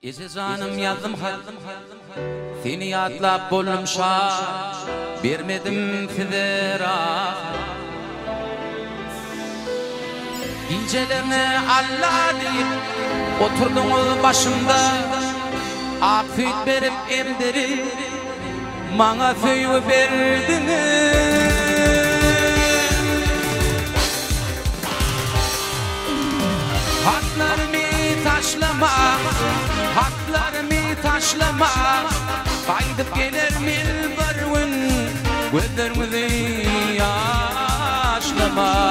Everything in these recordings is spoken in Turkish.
Ece canım yazdım haldım seni atlap bolmuşa vermedim fidera İncelerine Allah deyip oturdunuz başımda afiyet verip emdiri bana föy verdiniz haklarımı taşlama haklarımı taşlama kaydıp gelir milbarın gözlerimizi yaşlama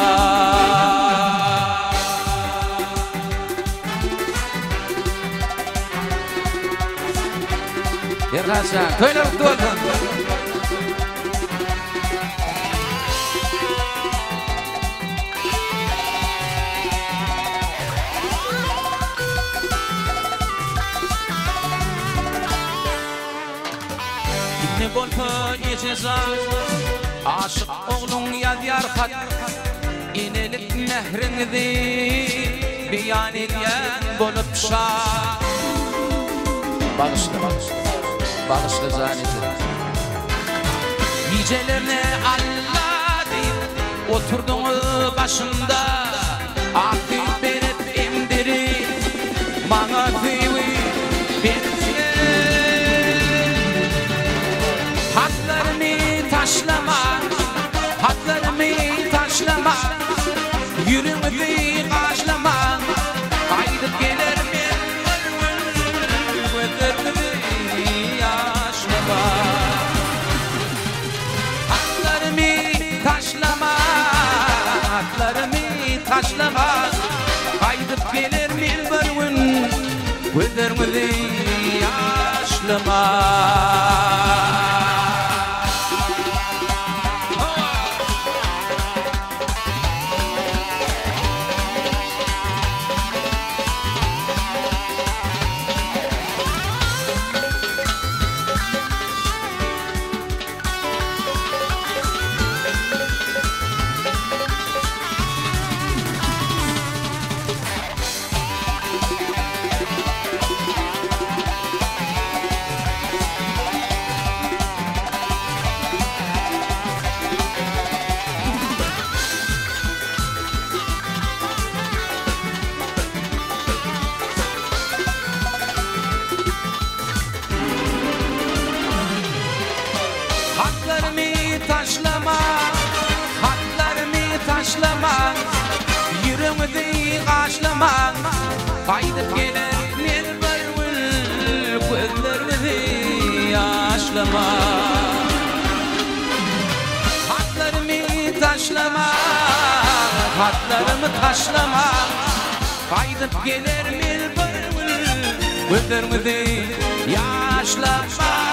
Yerhaşa köyler tuvaldan Ne bolpa yeceza aşık oğlun yadyar hat inelik nehrinizi beyan ediyen bolup şah bağışla zaneti nicelerine Allah deyip oturdunuz başımda afiyet verip emdiri bana feyi taşlama, haklarımı taşlama, yüreğimi kaşlama, kaydıp gelir gözlerimi yaşlama. Haklarımı taşlama, haklarımı taşlama, kaydıp gelir gözlerimi yaşlama. Yüreğimi kaşlama kaydıp gelir mirbarvül gözlerimi yaşlama haklarımı taşlama haklarımı taşlama kaydıp gelir mirbarvül gözlerimi yaşlama